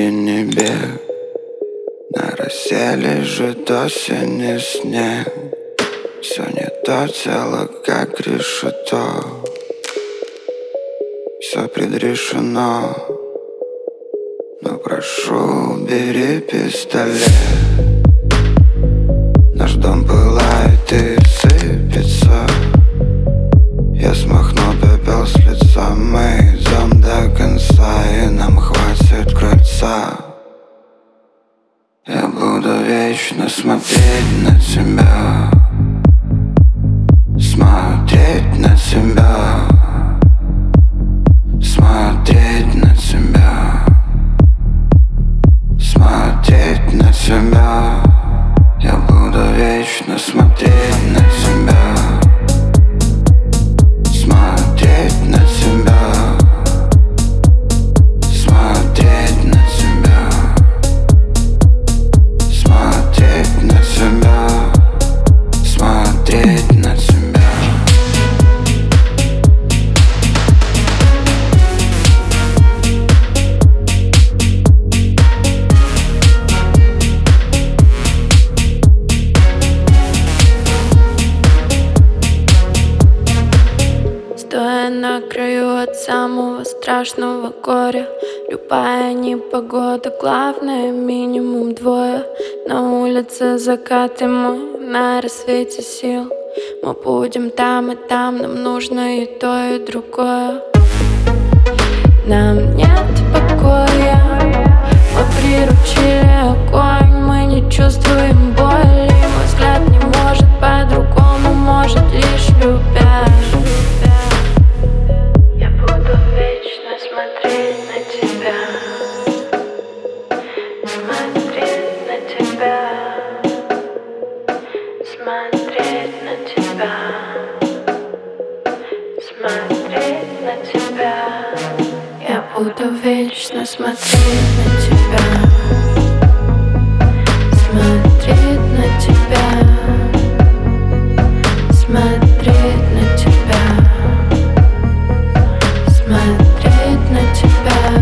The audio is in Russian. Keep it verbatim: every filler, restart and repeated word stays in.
утренний бег. На росе лежит осенний снег. Все не то тело, как решето. Все предрешено. Но прошу, бери пистолет. Наш дом пылает и сыпется. Я смахну пепел с лица. Мы идем до конца, и нам хватит крыльца. Я буду вечно смотреть на тебя. Смотреть на тебя. Смотреть на тебя. Смотреть на тебя. Я буду вечно смотреть на тебя. Смотреть на тебя. Смотреть на тебя. Смотреть на тебя. Смотреть на тебя. Стоя на краю от самого страшного горя. Любая непогода, главное минимум двое. На улице закат, и мы на рассвете сил. Мы будем там и там, нам нужно и то, и другое. Нам нет покоя. Мы приручили огонь, мы не чувствуем боли. Мой взгляд не может по-другому, может лишь любя. Я буду вечно смотреть на тебя. Смотреть на тебя. Смотреть на тебя. Смотреть на тебя. Я буду вечно смотреть на тебя. Смотреть на тебя. Смотреть на тебя. Смотреть на тебя.